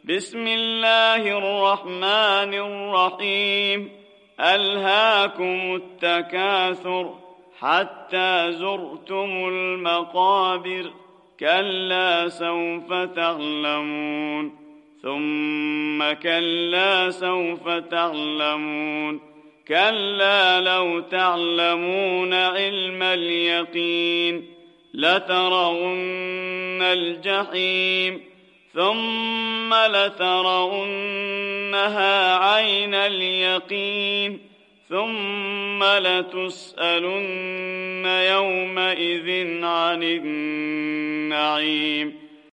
بسم الله الرحمن الرحيم. ألهاكم التكاثر حتى زرتم المقابر، كلا سوف تعلمون ثم كلا سوف تعلمون، كلا لو تعلمون علم اليقين لترون الجحيم ثم لترونها عين اليقين ثم لتسألن يومئذ عن النعيم.